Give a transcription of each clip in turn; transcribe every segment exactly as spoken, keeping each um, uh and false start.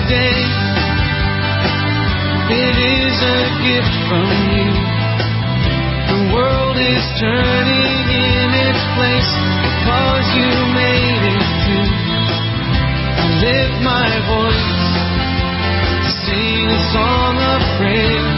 day. It is a gift from you. The world is turning in its place because you made it through. I lift my voice to sing a song of praise.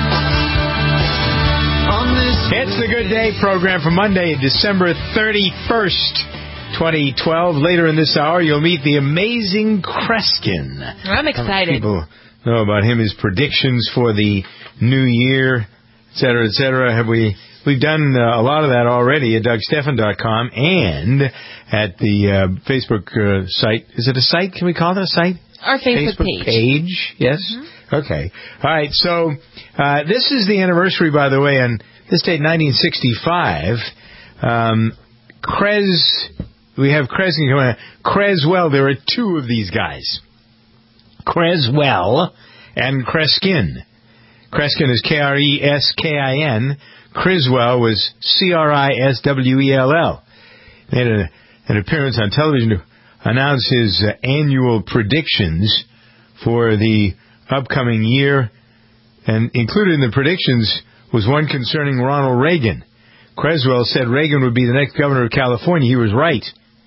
On this It's the Good Day program for Monday, December thirty-first, twenty twelve. Later in this hour, you'll meet the amazing Kreskin. I'm excited. People know about him, his predictions for the new year, et cetera, et cetera. Have we, we've done uh, a lot of that already at Doug Stephan dot com and at the uh, Facebook uh, site. Is it a site? Can we call it a site? Our Facebook, Facebook page. page. Yes? Mm-hmm. Okay. All right. So uh, this is the anniversary, by the way, on this date, nineteen sixty-five. Um, Cres, we have Kreskin, Creswell. There are two of these guys. Creswell and Kreskin. Kreskin is K R E S K I N. Criswell was C R I S W E L L. He made a, an appearance on television to announce his uh, annual predictions for the upcoming year. And included in the predictions was one concerning Ronald Reagan. Creswell said Reagan would be the next governor of California. He was right.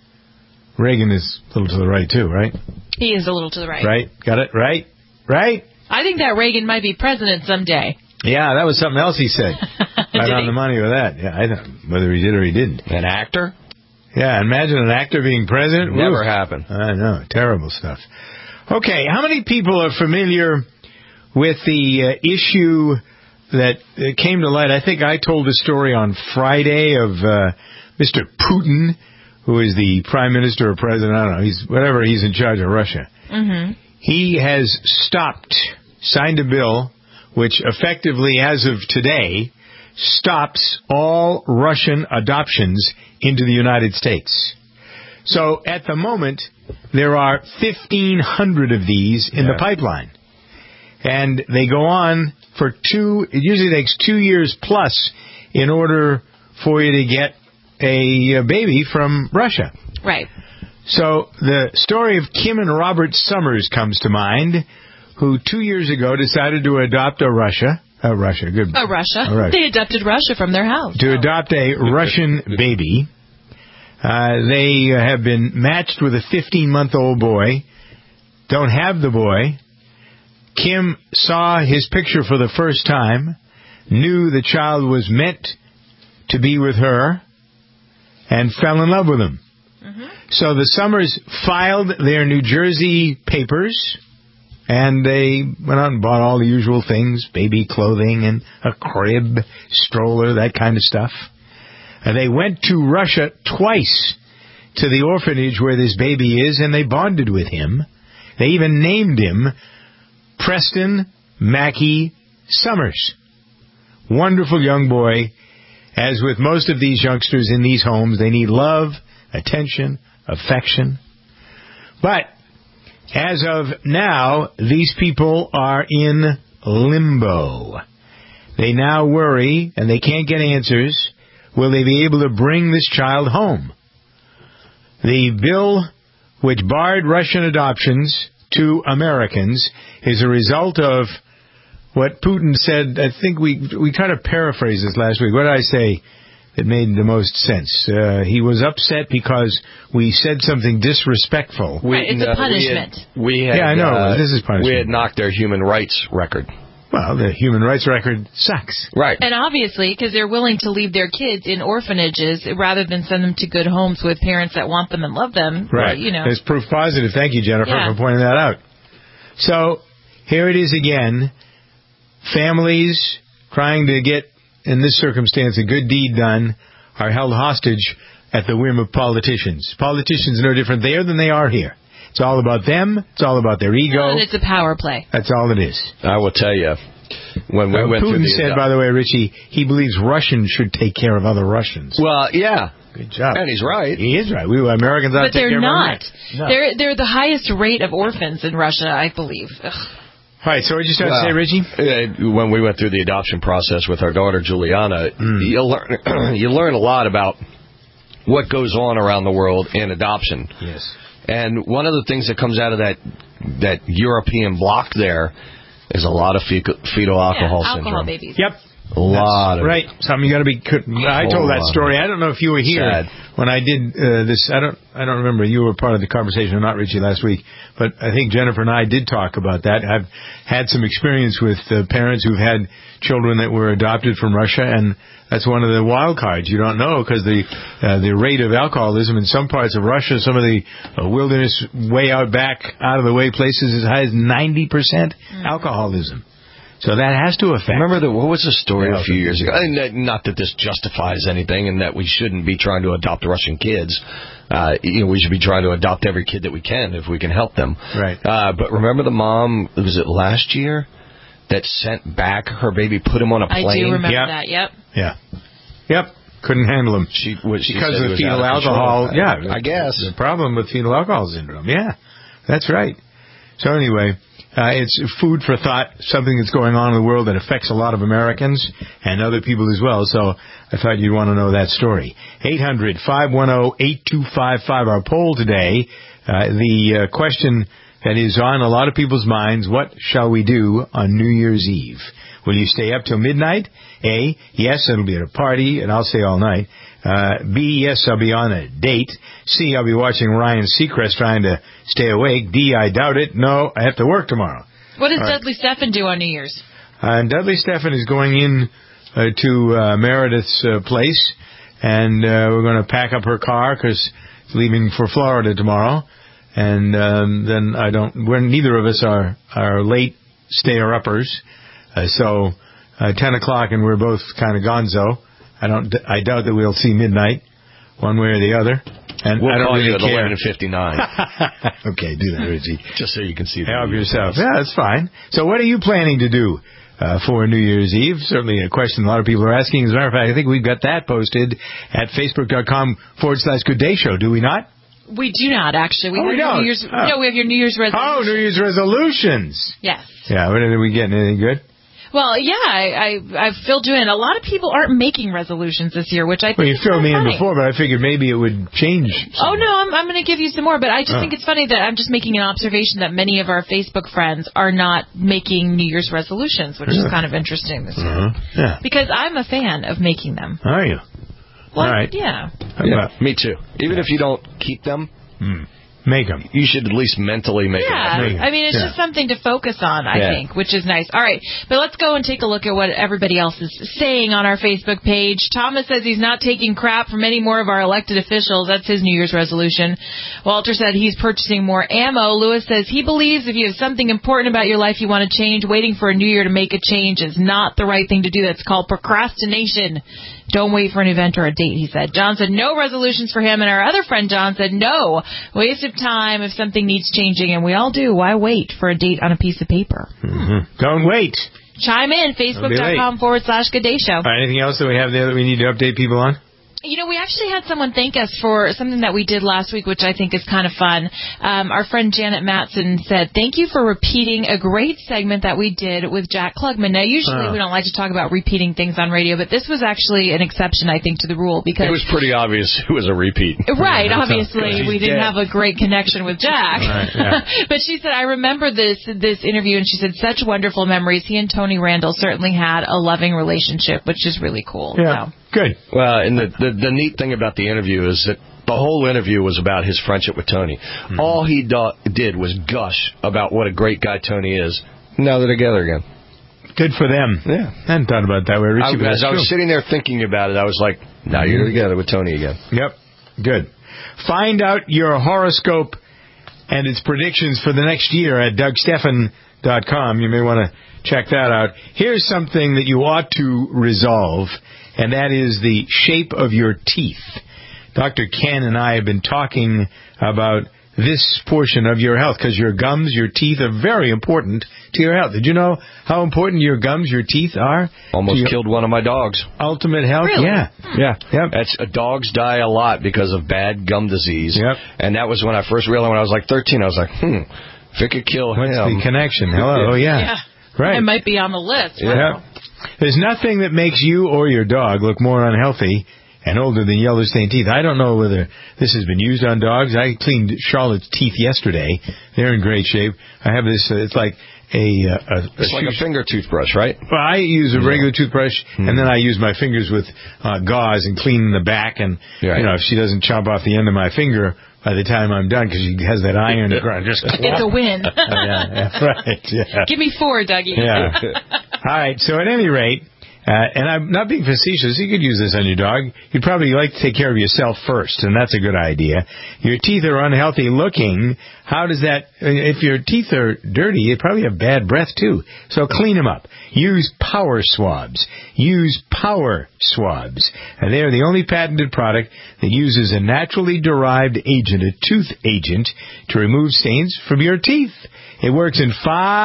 Reagan is a little to the right, too, right? He is a little to the right. Right? Got it? Right? Right? I think that Reagan might be president someday. Yeah, that was something else he said. Right on he? the money with that. Yeah, I don't know whether he did or he didn't. An actor? Yeah, imagine an actor being president. Never Oof. happened. I know. Terrible stuff. Okay, how many people are familiar with the uh, issue that uh, came to light? I think I told a story on Friday of uh, Mister Putin, who is the prime minister or president. I don't know. He's whatever. He's in charge of Russia. Mm-hmm. He has stopped, signed a bill, which effectively, as of today, stops all Russian adoptions into the United States. So at the moment, there are fifteen hundred of these in yeah. the pipeline. And they go on for two, it usually takes two years plus in order for you to get a, a baby from Russia. Right. So the story of Kim and Robert Summers comes to mind, who two years ago decided to adopt a Russia, a Russia, good. A Russia. A Russia. They adopted Russia from their house. To oh. adopt a Russian baby. Uh, they have been matched with a fifteen-month-old boy. Don't have the boy. Kim saw his picture for the first time, knew the child was meant to be with her, and fell in love with him. Mm-hmm. So the Summers filed their New Jersey papers, and they went out and bought all the usual things, baby clothing and a crib, stroller, that kind of stuff. And they went to Russia twice to the orphanage where this baby is, and they bonded with him. They even named him Preston Mackey Summers. Wonderful young boy. As with most of these youngsters in these homes, they need love, attention, affection. But as of now, these people are in limbo. They now worry, and they can't get answers. Will they be able to bring this child home? The bill which barred Russian adoptions to Americans is a result of what Putin said. I think we we kind of paraphrased this last week. What did I say that made the most sense? Uh, he was upset because we said something disrespectful. Right, it's a uh, punishment. We had, we had, yeah, I know. Uh, this is punishment. We had knocked their human rights record. Well, the human rights record sucks. Right. And obviously, because they're willing to leave their kids in orphanages rather than send them to good homes with parents that want them and love them. Right. Or, you know. It's proof positive. Thank you, Jennifer, Yeah. for pointing that out. So, here it is again. Families trying to get, in this circumstance, a good deed done are held hostage at the whim of politicians. Politicians are no different there than they are here. It's all about them. It's all about their ego. And it's a power play. That's all it is. I will tell you, when we uh, went Putin through the said, by the way, Richie, he believes Russians should take care of other Russians. Well, yeah. Good job. And he's right. He is right. We Americans ought But to take care they're of not. No. They're they're the highest rate of orphans in Russia, I believe. Ugh. All right, so what did you start well, to say, Richie? Uh, when we went through the adoption process with our daughter, Juliana, mm. you learn you learn a lot about what goes on around the world in adoption. Yes. And one of the things that comes out of that that European block there is a lot of fecal, fetal alcohol yeah, syndrome. alcohol babies. Yep. A lot That's of right. Something you got to be. I told that story. I don't know if you were here Sad. when I did uh, this. I don't. I don't remember. You were part of the conversation, or not, Richie, last week. But I think Jennifer and I did talk about that. I've had some experience with uh, parents who've had children that were adopted from Russia, and that's one of the wild cards. You don't know because the uh, the rate of alcoholism in some parts of Russia, some of the uh, wilderness way out back, out of the way places, as high as ninety percent mm. alcoholism. So that has to affect. Remember, the, what was the story yeah, a few years ago? And not that this justifies anything and that we shouldn't be trying to adopt Russian kids. Uh, you know, we should be trying to adopt every kid that we can if we can help them. Right. Uh, but remember the mom, was it last year, that sent back her baby, put him on a plane? I do remember yep. that, yep. Yeah. Yep. Couldn't handle him. She, what, she because said of was fetal out of alcohol. control. Yeah. I guess. The problem with fetal alcohol syndrome. Yeah. That's right. So anyway... Uh, it's food for thought, something that's going on in the world that affects a lot of Americans and other people as well. So I thought you'd want to know that story. eight hundred, five one zero, eight two five five, our poll today. Uh, the uh, question that is on a lot of people's minds, what shall we do on New Year's Eve? Will you stay up till midnight? A, yes, it'll be at a party, and I'll stay all night. Uh, B, yes, I'll be on a date. C, I'll be watching Ryan Seacrest trying to stay awake. D, I doubt it. No, I have to work tomorrow. What does all Dudley right. Stephan do on New Year's? Uh, Dudley Stephan is going in uh, to uh, Meredith's uh, place, and uh, we're going to pack up her car because it's leaving for Florida tomorrow. And um, then I don't. We're neither of us are are late stayer-uppers, uh, so uh, ten o'clock, and we're both kind of gonzo. I don't. I doubt that we'll see midnight, one way or the other. And we'll I don't call really you at care. eleven fifty-nine. Okay, do that, Richie. Just so you can see. Help yourself. Yeah, that's fine. So, what are you planning to do uh, for New Year's Eve? Certainly a question a lot of people are asking. As a matter of fact, I think we've got that posted at facebook.com forward slash Good Day Show. Do we not? We do not, actually. We oh, have we your don't. New Year's, oh. No, we have your New Year's resolutions. Oh, New Year's resolutions. Yes. Yeah. What are we getting? Anything good? Well, yeah, I, I, I've filled you in. A lot of people aren't making resolutions this year, which I think well, you is filled me funny. in before, but I figured maybe it would change. Oh, no, I'm, I'm going to give you some more, but I just oh. think it's funny that I'm just making an observation that many of our Facebook friends are not making New Year's resolutions, which yeah. is kind of interesting this year. Uh-huh. Yeah. Because I'm a fan of making them. Are you? Well, All right. Yeah. yeah. Me too. Even if you don't keep them. Hmm. Make them. You should at least mentally make yeah. them. Yeah, I mean, it's yeah. just something to focus on, I yeah. think, which is nice. All right, but let's go and take a look at what everybody else is saying on our Facebook page. Thomas says he's not taking crap from any more of our elected officials. That's his New Year's resolution. Walter said he's purchasing more ammo. Lewis says he believes if you have something important about your life you want to change, waiting for a new year to make a change is not the right thing to do. That's called procrastination. Don't wait for an event or a date, he said. John said no resolutions for him, and our other friend John said no. Waste of time if something needs changing, and we all do. Why wait for a date on a piece of paper? Mm-hmm. Don't wait. Chime in, facebook.com forward slash Good Day Show. All right, anything else that we have there that we need to update people on? You know, we actually had someone thank us for something that we did last week, which I think is kind of fun. Um, our friend Janet Matson said, thank you for repeating a great segment that we did with Jack Klugman. Now, usually uh. we don't like to talk about repeating things on radio, but this was actually an exception, I think, to the rule. Because it was pretty obvious it was a repeat. Right, obviously. We didn't dead. have a great connection with Jack. Right, yeah. But she said, I remember this this interview, and she said, such wonderful memories. He and Tony Randall certainly had a loving relationship, which is really cool. Yeah. So. Good. Well, and the, the the neat thing about the interview is that the whole interview was about his friendship with Tony. Mm-hmm. All he do, did was gush about what a great guy Tony is. Now they're together again. Good for them. Yeah. I hadn't thought about that way, Richie. I, as I was sitting there thinking about it, I was like, now you're together with Tony again. Yep. Good. Find out your horoscope and its predictions for the next year at Doug Stephan dot com. You may want to check that out. Here's something that you ought to resolve, and that is the shape of your teeth. Doctor Ken and I have been talking about this portion of your health because your gums, your teeth are very important to your health. Did you know how important your gums, your teeth are? Almost killed one of my dogs. Ultimate health? Really? Yeah. Yeah. Yep. That's, uh, dogs die a lot because of bad gum disease. Yep. And that was when I first realized when I was like thirteen, I was like, hmm, if it could kill What's him. the connection? Hello. Oh, yeah. Yeah. Right. It might be on the list. Yeah. There's nothing that makes you or your dog look more unhealthy and older than yellow stained teeth. I don't know whether this has been used on dogs. I cleaned Charlotte's teeth yesterday. They're in great shape. I have this, uh, it's like a, uh, a It's like a finger toothbrush, right? Well, I use a regular toothbrush, Mm. and then I use my fingers with uh, gauze and clean the back. And, Right. you know, if she doesn't chop off the end of my finger by the time I'm done, because she has that iron around. Just It's a win. yeah, yeah, right. Yeah. Give me four, Dougie. Yeah. All right. So at any rate, uh, and I'm not being facetious, you could use this on your dog. You'd probably like to take care of yourself first, and that's a good idea. Your teeth are unhealthy looking. How does that, if your teeth are dirty, you probably have bad breath too. So clean them up. Use Power Swabs. Use Power Swabs. And they are the only patented product that uses a naturally derived agent, a tooth agent, to remove stains from your teeth. It works in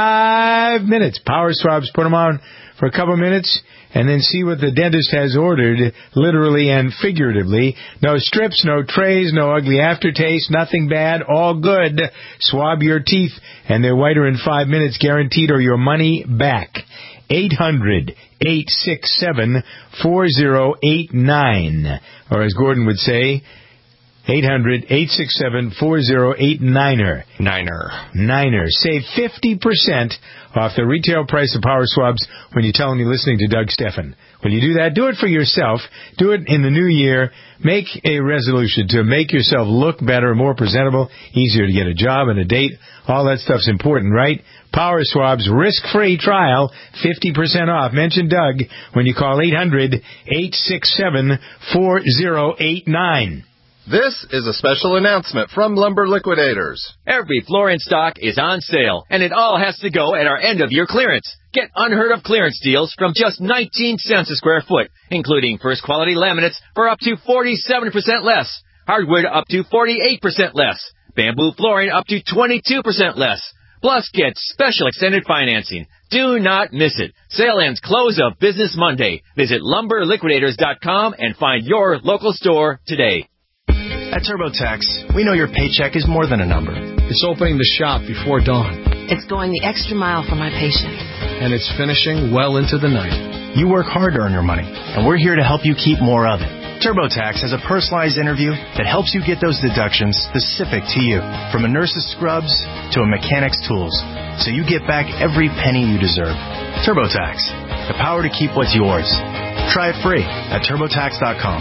five minutes. Power Swabs, put them on for a couple minutes, and then see what the dentist has ordered, literally and figuratively. No strips, no trays, no ugly aftertaste, nothing bad, all good. Swab your teeth, and they're whiter in five minutes, guaranteed, or your money back. eight hundred, eight six seven, four zero eight nine. Or as Gordon would say, eight hundred, eight six seven, four zero eight niner. Niner. Niner. Save fifty percent off the retail price of Power Swabs when you tell them you're listening to Doug Steffen. When you do that, do it for yourself. Do it in the new year. Make a resolution to make yourself look better, more presentable, easier to get a job and a date. All that stuff's important, right? Power Swabs, risk-free trial, fifty percent off. Mention Doug when you call eight hundred, eight six seven, four zero eight nine. This is a special announcement from Lumber Liquidators. Every floor in stock is on sale, and it all has to go at our end-of-year clearance. Get unheard-of clearance deals from just nineteen cents a square foot, including first-quality laminates for up to forty-seven percent less, hardwood up to forty-eight percent less, bamboo flooring up to twenty-two percent less. Plus, get special extended financing. Do not miss it. Sale ends close of business Monday. Visit lumber liquidators dot com and find your local store today. At TurboTax, we know your paycheck is more than a number. It's opening the shop before dawn. It's going the extra mile for my patients. And it's finishing well into the night. You work hard to earn your money, and we're here to help you keep more of it. TurboTax has a personalized interview that helps you get those deductions specific to you, from a nurse's scrubs to a mechanic's tools, so you get back every penny you deserve. TurboTax, the power to keep what's yours. Try it free at turbotax dot com.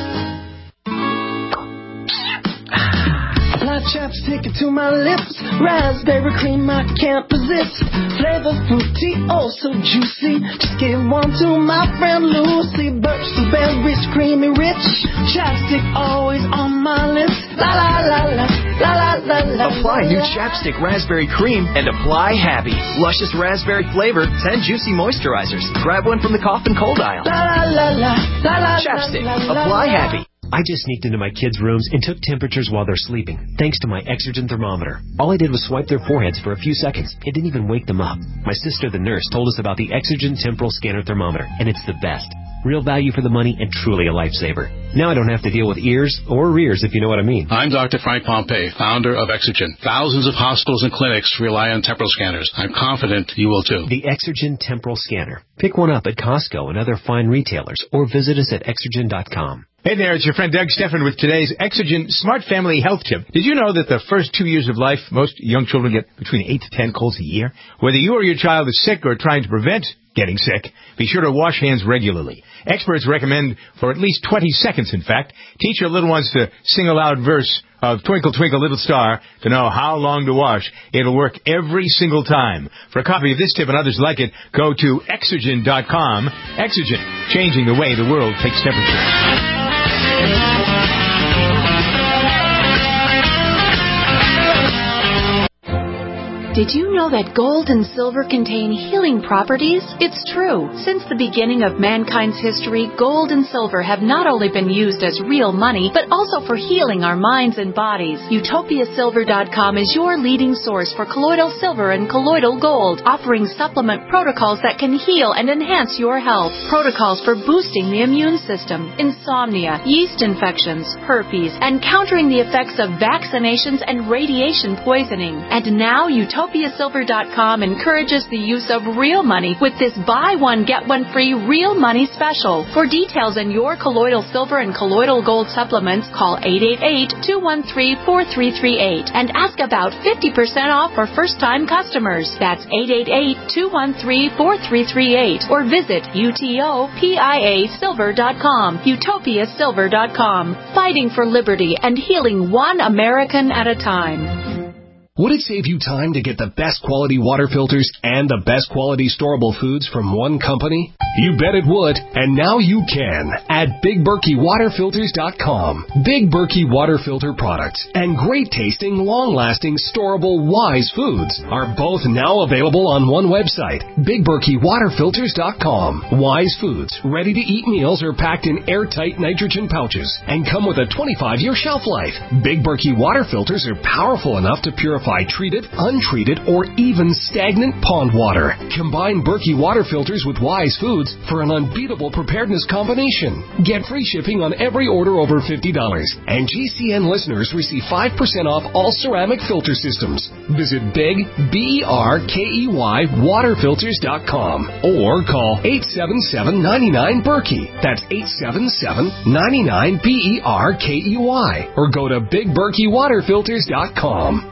Chapstick to my lips, raspberry cream I can't resist. Flavor fruity, oh so juicy. Just give one to my friend Lucy. Birch berries, creamy rich. Chapstick always on my lips. La la la la la la la la. Apply new Chapstick raspberry cream and apply happy. Luscious raspberry flavor, ten juicy moisturizers. Grab one from the cough and cold aisle. La la la la la. Chapstick, apply happy. I just sneaked into my kids' rooms and took temperatures while they're sleeping, thanks to my Exergen thermometer. All I did was swipe their foreheads for a few seconds. It didn't even wake them up. My sister, the nurse, told us about the Exergen temporal scanner thermometer, and it's the best. Real value for the money and truly a lifesaver. Now I don't have to deal with ears or rears, if you know what I mean. I'm Doctor Frank Pompey, founder of Exergen. Thousands of hospitals and clinics rely on temporal scanners. I'm confident you will too. The Exergen temporal scanner. Pick one up at Costco and other fine retailers, or visit us at exergen dot com. Hey there, it's your friend Doug Steffen with today's Exergen Smart Family Health Tip. Did you know that the first two years of life, most young children get between eight to ten colds a year? Whether you or your child is sick or trying to prevent getting sick, be sure to wash hands regularly. Experts recommend for at least twenty seconds, in fact. Teach your little ones to sing a loud verse of Twinkle, Twinkle, Little Star to know how long to wash. It'll work every single time. For a copy of this tip and others like it, go to exergen dot com. Exergen, changing the way the world takes temperature. Did you know that gold and silver contain healing properties? It's true. Since the beginning of mankind's history, gold and silver have not only been used as real money, but also for healing our minds and bodies. Utopia Silver dot com is your leading source for colloidal silver and colloidal gold, offering supplement protocols that can heal and enhance your health. Protocols for boosting the immune system, insomnia, yeast infections, herpes, and countering the effects of vaccinations and radiation poisoning. And now Utopia Utopia Silver dot com encourages the use of real money with this buy one, get one free real money special. For details on your colloidal silver and colloidal gold supplements, call eight eight eight, two one three, four three three eight and ask about fifty percent off for first-time customers. That's eight eight eight, two one three, four three three eight or visit Utopia Silver dot com. Utopia Silver dot com. Fighting for liberty and healing one American at a time. Would it save you time to get the best quality water filters and the best quality storable foods from one company? You bet it would, and now you can at Big Berkey Water Filters dot com. Big Berkey Water Filter products and great tasting, long-lasting, storable Wise foods are both now available on one website, Big Berkey Water Filters dot com. Wise foods, ready-to-eat meals are packed in airtight nitrogen pouches and come with a twenty-five year shelf life. Big Berkey Water Filters are powerful enough to purify treated, untreated, or even stagnant pond water. Combine Berkey Water Filters with Wise foods for an unbeatable preparedness combination. Get free shipping on every order over fifty dollars. And G C N listeners receive five percent off all ceramic filter systems. Visit Big, B E R K E Y, Water Filters dot com or call eight seven seven, nine nine, Berkey. That's eight seven seven, nine nine, B E R K E Y. Or go to Big Berkey Water Filters dot com.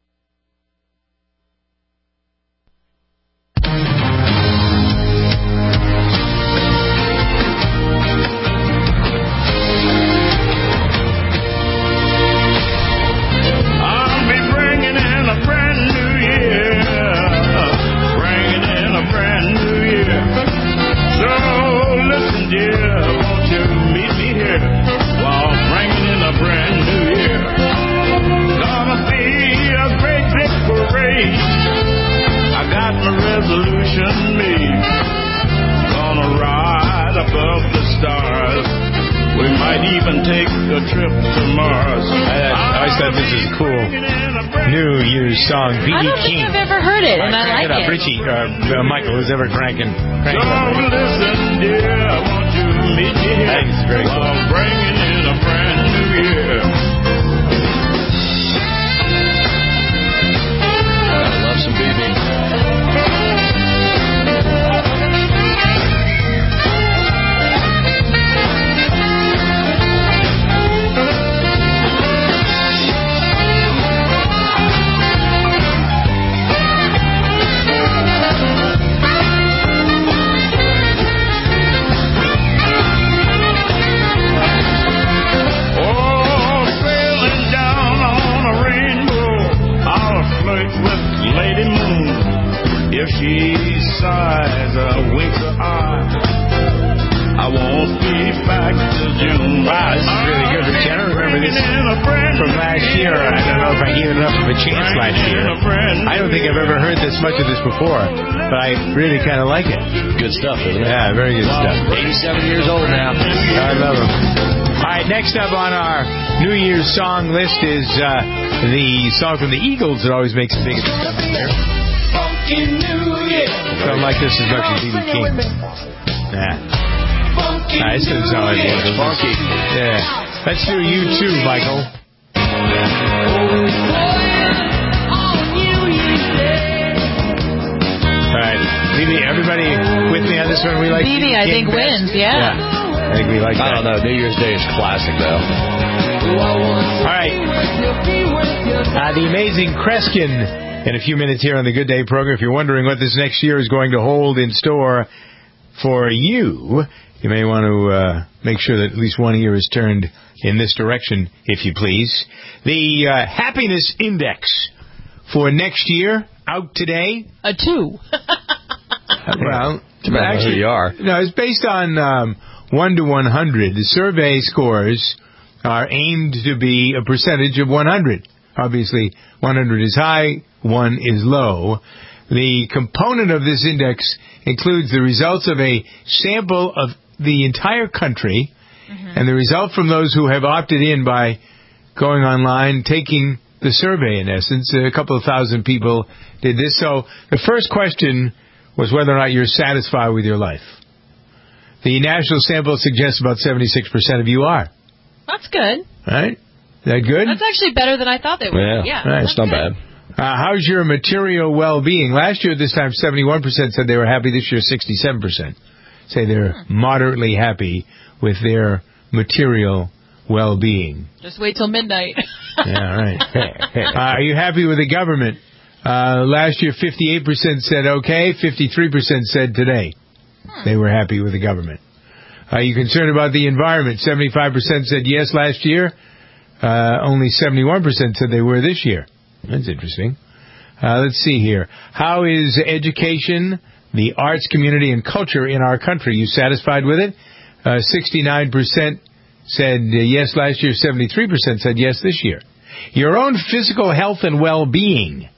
Song, B B. I don't King. think I've ever heard it, and right, I like it. Up. it. Richie, uh, uh, Michael, who's ever cranking, cranking Don't up. listen, dear, I want you to meet you here. I think it's very cool. While bringing in a brand new year. I love some B B. If she sighs or winks her eye, I won't be back till June. Wow, this is really good, Rich. I don't remember this from last year. I don't know if I gave it enough of a chance last year. I don't think I've ever heard this much of this before, but I really kind of like it. Good stuff, isn't it? Yeah, very good stuff. eighty-seven years old now. I love him. All right, next up on our New Year's song list is uh, the song from the Eagles that always makes a big stuff there. New Year. I don't like this as much as B B. King. Nah. Nah, this doesn't sound like it. It's funky. Yeah. Let's do you too, Michael. All right. B B, everybody with me on this one? We like B B, I think, wins, yeah. yeah. I think we like that. I don't know. New Year's Day is classic, though. All right. Uh, the amazing Kreskin. In a few minutes here on the Good Day program. If you're wondering what this next year is going to hold in store for you, you may want to uh, make sure that at least one ear is turned in this direction, if you please. The uh, happiness index for next year, out today. A two. Well, actually, you are. No, it's based on um, one to one hundred. The survey scores are aimed to be a percentage of one hundred. Obviously, one hundred is high, one is low. The component of this index includes the results of a sample of the entire country, mm-hmm. and the result from those who have opted in by going online, taking the survey, in essence. A couple of thousand people did this. So the first question was whether or not you're satisfied with your life. The national sample suggests about seventy-six percent of you are. That's good. Right? Is that good? That's actually better than I thought they would. Yeah, yeah right, it's not good. bad. Uh, how's your material well-being? Last year at this time, seventy-one percent said they were happy. This year, sixty-seven percent say they're moderately happy with their material well-being. Just wait till midnight. Yeah, right. Uh, are you happy with the government? Uh, last year, fifty-eight percent said okay, fifty-three percent said today. Hmm. They were happy with the government. Are you concerned about the environment? seventy-five percent said yes last year. Uh, only seventy-one percent said they were this year. That's interesting. Uh, let's see here. How is education, the arts community, and culture in our country? You satisfied with it? Uh, sixty-nine percent said uh, yes last year. seventy-three percent said yes this year. Your own physical health and well-being.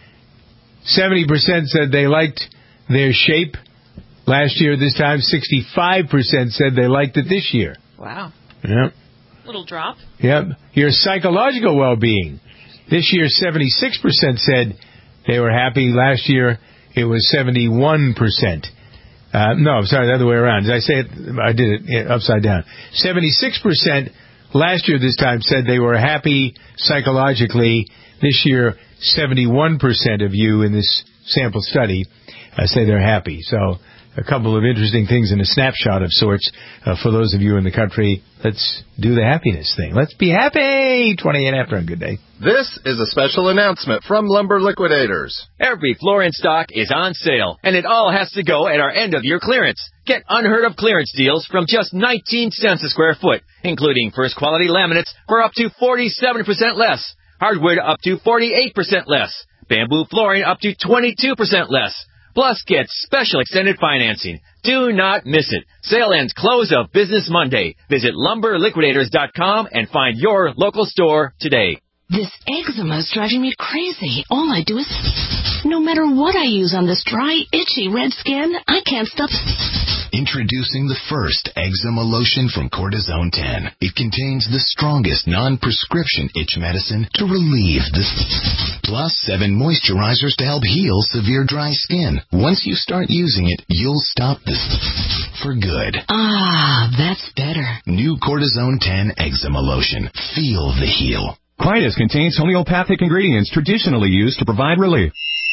seventy percent said they liked their shape last year. This time, sixty-five percent said they liked it this year. Wow. Yep. Little drop. Yep. Your psychological well-being. This year, seventy-six percent said they were happy. Last year, it was seventy-one percent. Uh, no, I'm sorry, the other way around. Did I say it? I did it upside down. seventy-six percent last year this time said they were happy psychologically. This year, seventy-one percent of you in this sample study uh, say they're happy. So a couple of interesting things in a snapshot of sorts uh, for those of you in the country. Let's do the happiness thing. Let's be happy. twenty-eight after on Good Day. This is a special announcement from Lumber Liquidators. Every floor in stock is on sale, and it all has to go at our end-of-year clearance. Get unheard-of clearance deals from just nineteen cents a square foot, including first-quality laminates for up to forty-seven percent less, hardwood up to forty-eight percent less, bamboo flooring up to twenty-two percent less. Plus, get special extended financing. Do not miss it. Sale ends close of business Monday. Visit lumber liquidators dot com and find your local store today. This eczema is driving me crazy. All I do is, no matter what I use on this dry, itchy red skin, I can't stop. Introducing the first eczema lotion from Cortisone ten. It contains the strongest non-prescription itch medicine to relieve this, plus seven moisturizers to help heal severe dry skin. Once you start using it, you'll stop this for good. Ah, that's better. New Cortisone ten eczema lotion. Feel the heal. Quietus contains homeopathic ingredients traditionally used to provide relief.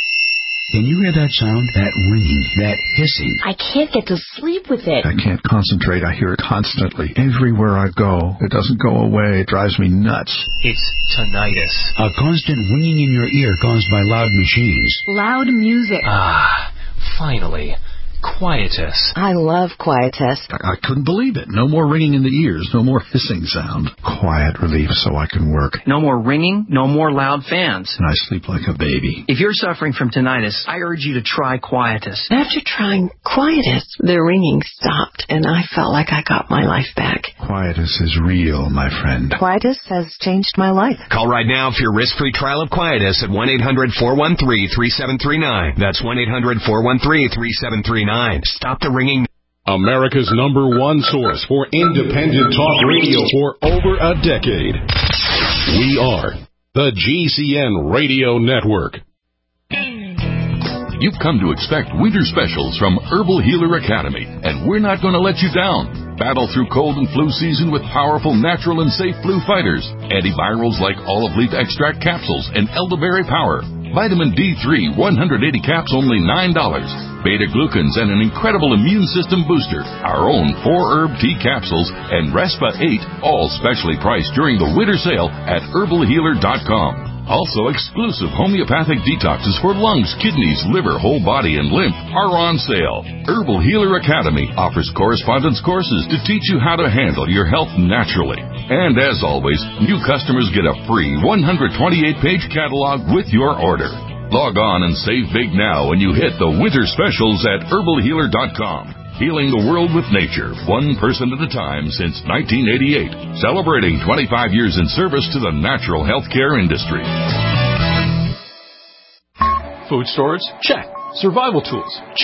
Can you hear that sound? That ringing, that hissing. I can't get to sleep with it. I can't concentrate. I hear it constantly. Everywhere I go, it doesn't go away. It drives me nuts. It's tinnitus. A constant ringing in your ear caused by loud machines. Loud music. Ah, finally. Quietus. I love Quietus. I, I couldn't believe it. No more ringing in the ears. No more hissing sound. Quiet relief so I can work. No more ringing. No more loud fans. And I sleep like a baby. If you're suffering from tinnitus, I urge you to try Quietus. After trying Quietus, the ringing stopped, and I felt like I got my life back. Quietus is real, my friend. Quietus has changed my life. Call right now for your risk-free trial of Quietus at one eight hundred four one three three seven three nine. That's one eight hundred four one three three seven three nine. Stop the ringing. America's number one source for independent talk radio for over a decade. We are the G C N Radio Network. You've come to expect winter specials from Herbal Healer Academy, and we're not going to let you down. Battle through cold and flu season with powerful, natural, and safe flu fighters. Antivirals like olive leaf extract capsules and elderberry power. Vitamin D three, one hundred eighty caps, only nine dollars. Beta-glucans and an incredible immune system booster. Our own four-herb tea capsules and Respa eight, all specially priced during the winter sale at herbal healer dot com. Also, exclusive homeopathic detoxes for lungs, kidneys, liver, whole body, and lymph are on sale. Herbal Healer Academy offers correspondence courses to teach you how to handle your health naturally. And as always, new customers get a free one hundred twenty-eight page catalog with your order. Log on and save big now when you hit the winter specials at herbal healer dot com. Healing the world with nature, one person at a time since nineteen eighty-eight. Celebrating twenty-five years in service to the natural healthcare industry. Food storage? Check. Survival tools? Check.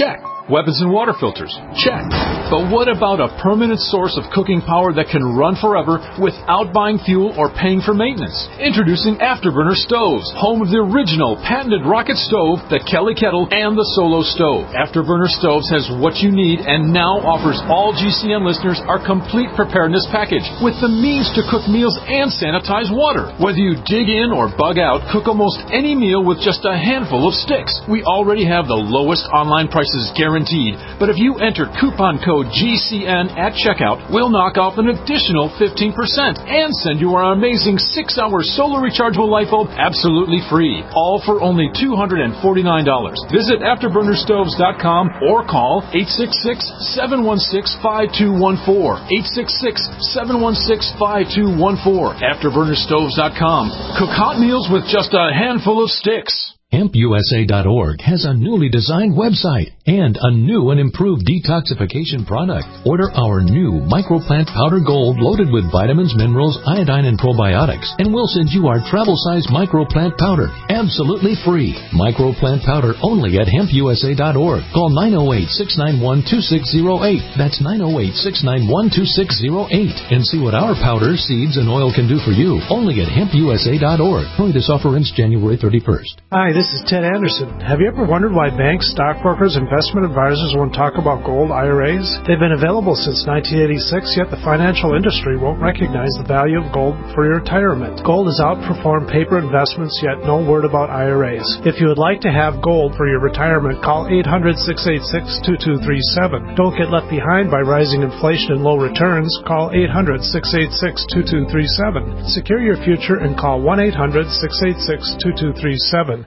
Weapons and water filters? Check. But what about a permanent source of cooking power that can run forever without buying fuel or paying for maintenance? Introducing Afterburner Stoves, home of the original patented rocket stove, the Kelly Kettle, and the Solo Stove. Afterburner Stoves has what you need and now offers all G C N listeners our complete preparedness package with the means to cook meals and sanitize water. Whether you dig in or bug out, cook almost any meal with just a handful of sticks. We already have the lowest online prices guaranteed, but if you enter coupon code G C N at checkout, we'll knock off an additional fifteen percent and send you our amazing six hour solar rechargeable light bulb absolutely free, all for only two hundred forty-nine dollars. Visit afterburner stoves dot com or call eight six six, seven one six, five two one four, eight six six, seven one six, five two one four, afterburner stoves dot com. Cook hot meals with just a handful of sticks. hemp u s a dot org has a newly designed website and a new and improved detoxification product. Order our new Microplant Powder Gold loaded with vitamins, minerals, iodine, and probiotics, and we'll send you our travel-size Microplant Powder absolutely free. Microplant Powder only at hemp u s a dot org. Call nine oh eight, six nine one, two six oh eight. That's nine oh eight, six nine one, two six oh eight. And see what our powder, seeds, and oil can do for you only at hemp u s a dot org. Only this offer ends January thirty-first. Hi, this is Ted Anderson. Have you ever wondered why banks, stockbrokers, investment advisors won't talk about gold I R As? They've been available since nineteen eighty-six, yet the financial industry won't recognize the value of gold for your retirement. Gold has outperformed paper investments, yet no word about I R As. If you would like to have gold for your retirement, call eight hundred, six eight six, two two three seven. Don't get left behind by rising inflation and low returns. Call eight hundred, six eight six, two two three seven. Secure your future and call one eight hundred, six eight six, two two three seven.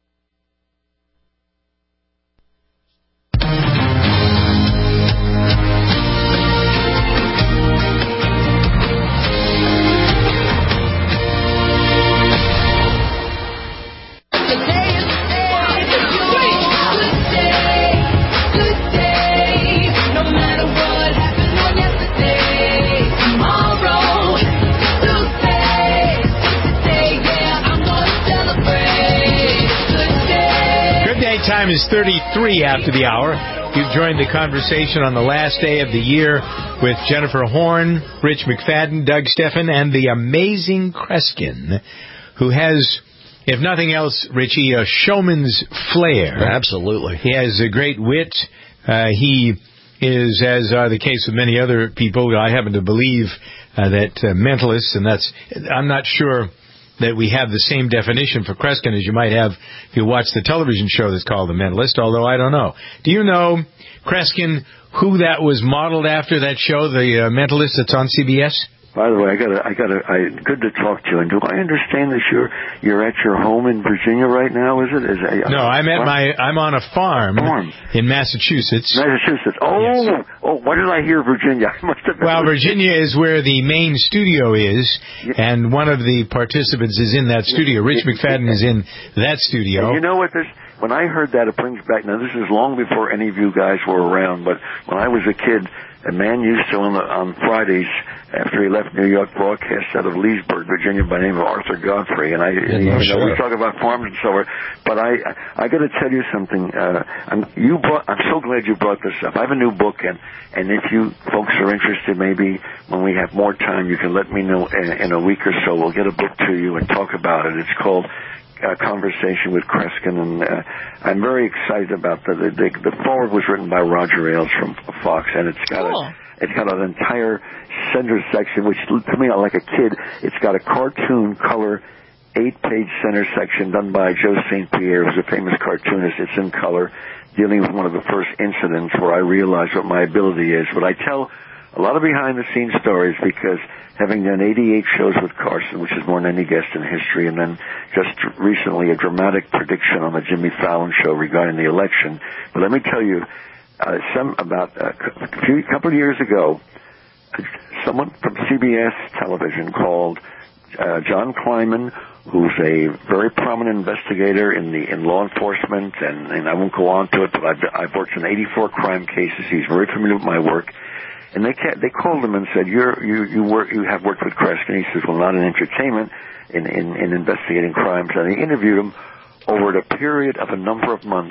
Time is thirty-three after the hour. You've joined the conversation on the last day of the year with Jennifer Horn, Rich McFadden, Doug Steffen, and the amazing Kreskin, who has, if nothing else, Richie, a showman's flair. Absolutely. He has a great wit. Uh, he is, as are the case with many other people, I happen to believe uh, that uh, mentalists, and that's, I'm not sure that we have the same definition for Kreskin as you might have if you watch the television show that's called The Mentalist, although I don't know. Do you know, Kreskin, who that was modeled after, that show, The uh, Mentalist, that's on C B S? By the way, I got I got I good to talk to you. And do I understand that you're you're at your home in Virginia right now? Is it? Is it no, I'm at my I'm on a farm, farm. in Massachusetts. Massachusetts. Oh, yes. oh, what did I hear? Virginia. I must have well, Virginia is where the main studio is, yeah. and one of the participants is in that studio. Rich McFadden is in that studio. And you know what? There's when I heard that, it brings back. Now, this is long before any of you guys were around, but when I was a kid, a man used to on, the, on Fridays, after he left New York, broadcast out of Leesburg, Virginia, by the name of Arthur Godfrey. And I, yeah, you know, sure. we talk about farms and so on. But I, I got to tell you something. Uh, I'm, you brought, I'm so glad you brought this up. I have a new book, and and if you folks are interested, maybe when we have more time, you can let me know in, in a week or so. We'll get a book to you and talk about it. It's called Uh, Conversation with Kreskin, and uh, I'm very excited about the, the the forward was written by Roger Ailes from Fox, and it's got cool. a it's got an entire center section, which to me, like a kid, it's got a cartoon color eight-page center section done by Joe Saint Pierre, who's a famous cartoonist. It's in color, dealing with one of the first incidents where I realized what my ability is. But I tell a lot of behind-the-scenes stories because having done eighty-eight shows with Carson, which is more than any guest in history, and then just recently a dramatic prediction on the Jimmy Fallon show regarding the election. But let me tell you, uh, some about uh, a few, couple of years ago, someone from C B S television called uh, John Kleinman, who's a very prominent investigator in the in law enforcement, and, and I won't go on to it, but I've, I've worked in eighty-four crime cases. He's very familiar with my work. And they they called him and said, "You're you you work you have worked with Kreskin." He says, "Well, not in entertainment, in, in in investigating crimes." And they interviewed him over a period of a number of months,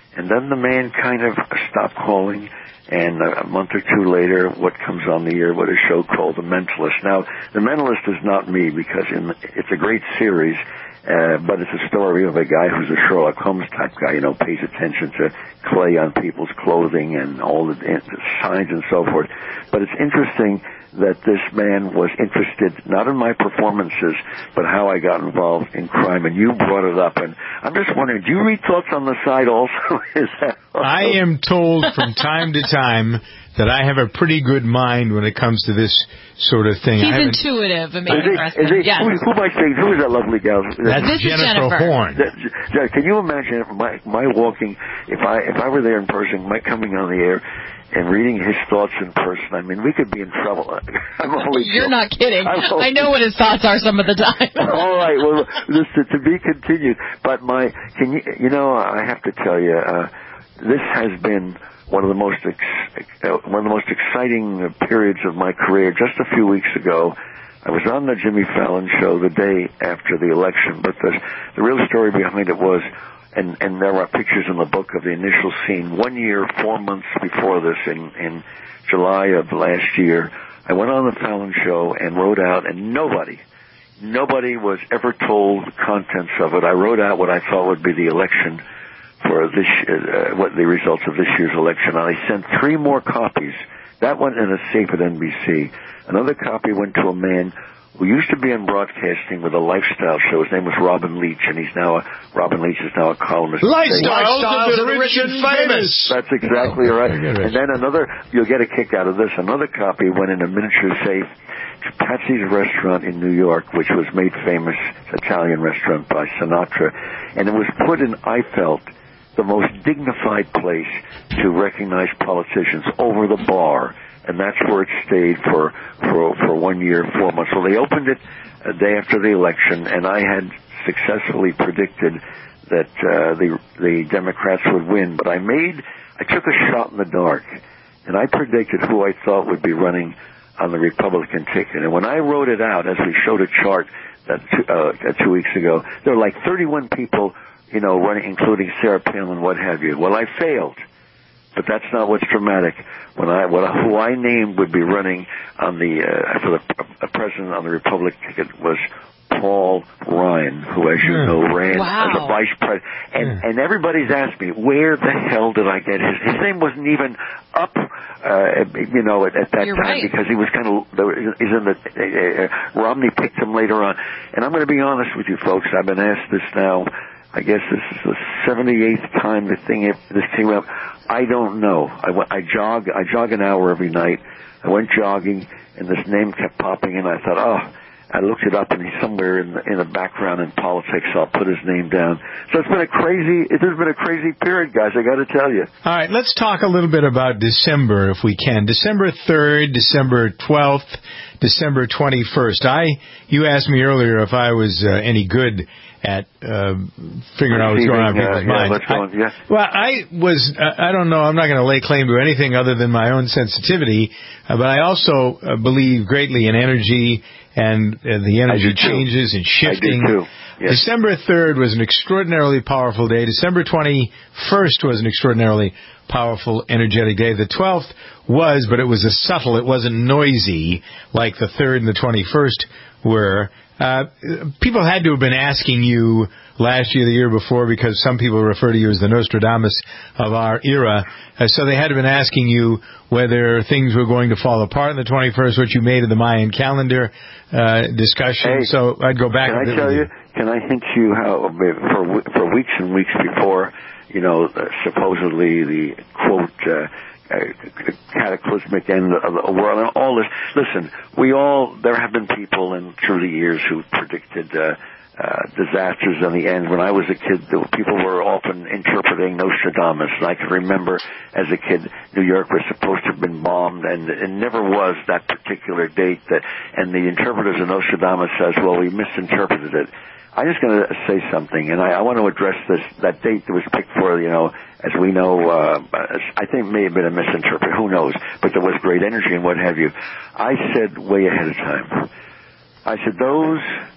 And then the man kind of stopped calling, and a month or two later, what comes on the air, what a show called The Mentalist. Now, The Mentalist is not me, because in, it's a great series, uh, but it's a story of a guy who's a Sherlock Holmes type guy, you know, pays attention to clay on people's clothing and all the, the signs and so forth. But it's interesting that this man was interested not in my performances, but how I got involved in crime. And you brought it up, and I'm just wondering, do you read thoughts on the side also? Is that also? I am told from time to time that I have a pretty good mind when it comes to this sort of thing. He's I intuitive. I mean, is he, is he, yes. who, who am I saying? Who is that lovely gal? That's this Jennifer, Jennifer Horn. That, can you imagine my my walking? If I if I were there in person, my coming on the air and reading his thoughts in person, I mean, we could be in trouble. I'm only You're not kidding. only, I know what his thoughts are some of the time. All right, well, this to, to be continued. But my, can you, you know, I have to tell you, uh, this has been one of the most ex, uh, one of the most exciting periods of my career. Just a few weeks ago, I was on the Jimmy Fallon show the day after the election, but the the real story behind it was. And, and there are pictures in the book of the initial scene. One year, four months before this, in, in July of last year, I went on the Fallon show and wrote out, and nobody, nobody was ever told the contents of it. I wrote out what I thought would be the election for this, uh, what the results of this year's election. And I sent three more copies. That went in a safe at N B C. Another copy went to a man who used to be in broadcasting with a lifestyle show. His name was Robin Leach, and he's now a, Robin Leach is now a columnist. Lifestyles of the rich and famous. That's exactly oh, right. And then another, you'll get a kick out of this, another copy went in a miniature safe to Patsy's Restaurant in New York, which was made famous, Italian restaurant by Sinatra, and it was put in, I felt, the most dignified place to recognize politicians, over the bar. And that's where it stayed for, for, for one year, four months. Well, they opened it a day after the election, and I had successfully predicted that, uh, the, the Democrats would win. But I made, I took a shot in the dark, and I predicted who I thought would be running on the Republican ticket. And when I wrote it out, as we showed a chart that two, uh, two weeks ago, there were like thirty-one people, you know, running, including Sarah Palin, what have you. Well, I failed. But that's not what's dramatic. When I, what, who I named would be running on the uh, for the uh, president on the Republican ticket was Paul Ryan, who, as you yeah. know, ran wow. as a vice president. And yeah. and everybody's asked me, where the hell did I get his? His name wasn't even up, uh, you know, at, at that You're time right. because he was kind of he's in the uh, uh, Romney picked him later on. And I'm going to be honest with you, folks. I've been asked this now. I guess this is the seventy-eighth time the thing this came up. I don't know. I, I jog. I jog an hour every night. I went jogging, and this name kept popping in. I thought, oh. I looked it up, and he's somewhere in the, in the background in politics. So I'll put his name down. So it's been a crazy. It has been a crazy period, guys. I got to tell you. All right, let's talk a little bit about December, if we can. December third, December twelfth, December twenty-first. I, you asked me earlier if I was uh, any good at uh, figuring out what's going on in people's uh, minds. Yeah, what's going, I, yes. Well, I was, uh, I don't know, I'm not going to lay claim to anything other than my own sensitivity, uh, but I also uh, believe greatly in energy and uh, the energy changes and shifting. I do too. Yes. December third was an extraordinarily powerful day. December twenty-first was an extraordinarily powerful, energetic day. The twelfth was, but it was a subtle, it wasn't noisy like the third and the twenty-first were. Uh, people had to have been asking you last year, the year before, because some people refer to you as the Nostradamus of our era. Uh, so they had to have been asking you whether things were going to fall apart on the twenty-first, which you made of the Mayan calendar uh, discussion. Hey, so I'd go back. Can I tell you? Can I hint you how for for weeks and weeks before, you know, uh, supposedly the quote. Uh, Uh, cataclysmic end of the world and all this. Listen, we all, there have been people in through the years who predicted uh, uh, disasters in the end. When I was a kid, people were often interpreting Nostradamus, and I can remember as a kid, New York was supposed to have been bombed, and it never was that particular date. That, and the interpreters of Nostradamus says, well, we misinterpreted it. I'm just going to say something, and I, I want to address this, that date that was picked for, you know, as we know, uh, I think it may have been a misinterpretation, who knows, but there was great energy and what have you. I said way ahead of time, I said those,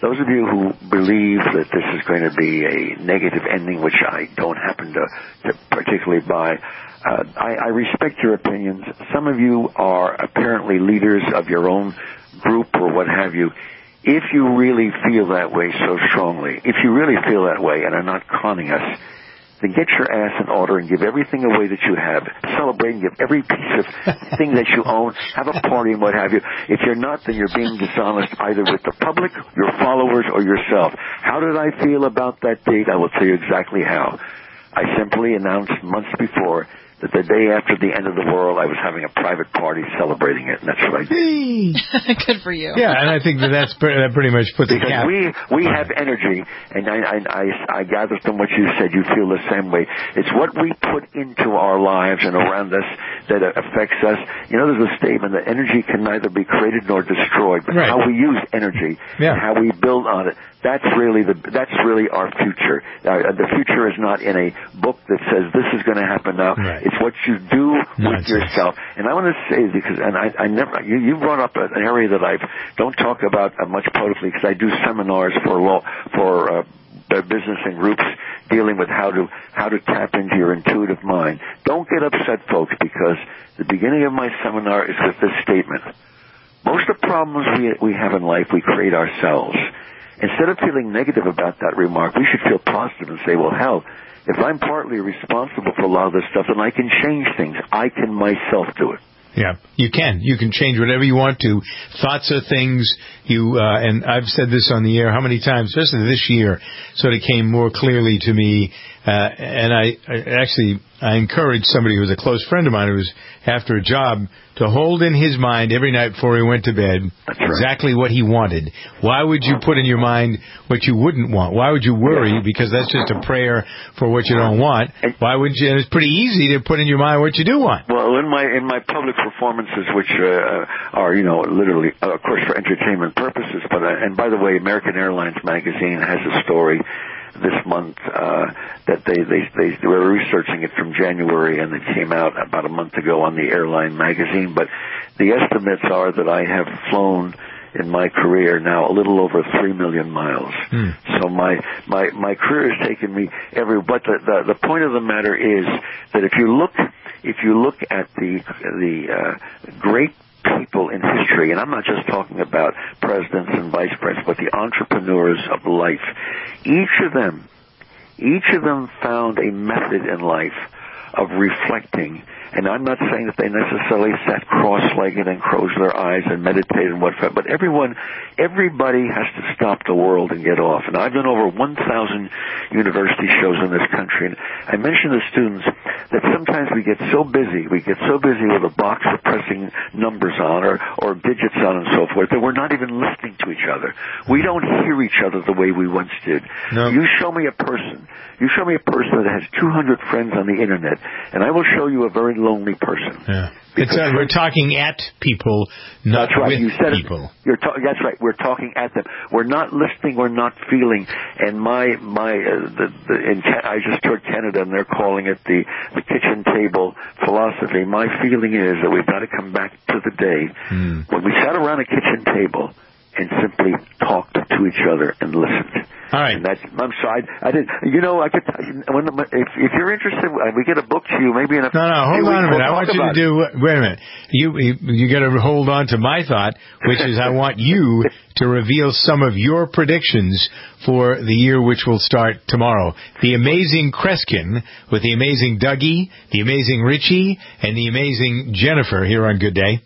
those of you who believe that this is going to be a negative ending, which I don't happen to, to particularly buy, uh, I, I respect your opinions. Some of you are apparently leaders of your own group or what have you. If you really feel that way so strongly, if you really feel that way and are not conning us, then get your ass in order and give everything away that you have. Celebrate and give every piece of thing that you own. Have a party and what have you. If you're not, then you're being dishonest either with the public, your followers, or yourself. How did I feel about that date? I will tell you exactly how. I simply announced months before that the day after the end of the world, I was having a private party celebrating it, and that's what I did. Good for you. Yeah, and I think that that's pre- that pretty much puts because a cap. we we have energy, and I, I I I gather from what you said, you feel the same way. It's what we put into our lives and around us that affects us. You know, there's a statement that energy can neither be created nor destroyed, but right. how we use energy, yeah. and how we build on it. That's really the that's really our future. Uh, the future is not in a book that says this is going to happen now. Right. It's what you do Nonsense. with yourself. And I want to say, because and I, I never you, you brought up an area that I don't talk about uh, much publicly, because I do seminars for law for uh, business and groups dealing with how to how to tap into your intuitive mind. Don't get upset, folks, because the beginning of my seminar is with this statement: most of the problems we we have in life we create ourselves. Instead of feeling negative about that remark, we should feel positive and say, well, hell, if I'm partly responsible for a lot of this stuff, then I can change things. I can myself do it. Yeah, you can. You can change whatever you want to. Thoughts are things you, uh, and I've said this on the air how many times, especially this year, sort of came more clearly to me. Uh, and I, I actually, I encouraged somebody who was a close friend of mine who was after a job to hold in his mind every night before he went to bed That's exactly right. what he wanted. Why would you put in your mind what you wouldn't want? Why would you worry? Because that's just a prayer for what you don't want. Why would you? And it's pretty easy to put in your mind what you do want. Well, in my in my public performances, which uh, are, you know, literally, uh, of course, for entertainment purposes, but uh, and by the way, American Airlines magazine has a story this month uh, that they, they they they were researching it from January, and it came out about a month ago on the airline magazine. But the estimates are that I have flown in my career now a little over three million miles. Hmm. So my my my career has taken me every. But the, the the point of the matter is that if you look if you look at the the uh, great people in history, and I'm not just talking about presidents and vice presidents, but the entrepreneurs of life, each of them, each of them found a method in life of reflecting. And I'm not saying that they necessarily sat cross-legged and closed their eyes and meditated and whatnot, but everyone, everybody has to stop the world and get off. And I've done over one thousand university shows in this country, and I mention to students that sometimes we get so busy, we get so busy with a box for pressing numbers on or, or digits on and so forth, that we're not even listening to each other. We don't hear each other the way we once did. No. You show me a person, you show me a person that has two hundred friends on the internet, and I will show you a very lonely person. Yeah. It's, uh, we're talking at people, not that's right. with you said people. It. You're ta- that's right. We're talking at them. We're not listening. We're not feeling. And my my uh, the, the in Ca- I just toured Canada, and they're calling it the the kitchen table philosophy. My feeling is that we've got to come back to the day mm. when we sat around a kitchen table and simply talked to each other and listened. All right. And that's, I'm sorry. I, I did. You know, I could. When, if, if you're interested, we get a book to you. Maybe in a. No, no. Hold on a minute. I want you to do. Wait a minute. You you, you got to hold on to my thought, which is I want you to reveal some of your predictions for the year which will start tomorrow. The amazing Kreskin with the amazing Dougie, the amazing Richie, and the amazing Jennifer here on Good Day.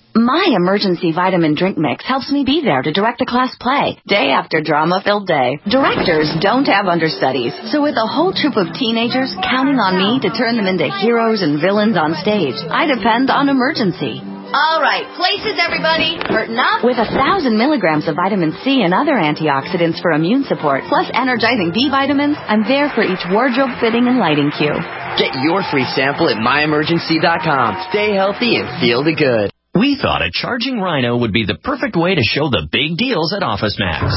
My emergency vitamin drink mix helps me be there to direct a class play, day after drama-filled day. Directors don't have understudies, so with a whole troop of teenagers counting on me to turn them into heroes and villains on stage, I depend on Emergency. All right, places, everybody. Curtain up. With a thousand milligrams of vitamin C and other antioxidants for immune support, plus energizing B vitamins, I'm there for each wardrobe fitting and lighting cue. Get your free sample at my emergency dot com. Stay healthy and feel the good. We thought a charging Rhino would be the perfect way to show the big deals at OfficeMax.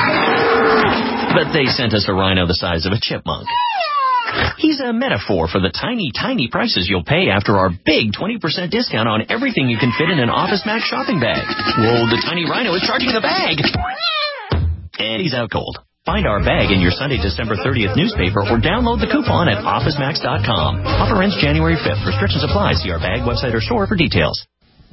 But they sent us a Rhino the size of a chipmunk. He's a metaphor for the tiny, tiny prices you'll pay after our big twenty percent discount on everything you can fit in an OfficeMax shopping bag. Whoa, the tiny Rhino is charging the bag! and he's out gold. Find our bag in your Sunday, December thirtieth newspaper or download the coupon at office max dot com. Offer ends January fifth. Restrictions apply. See our bag website or store for details.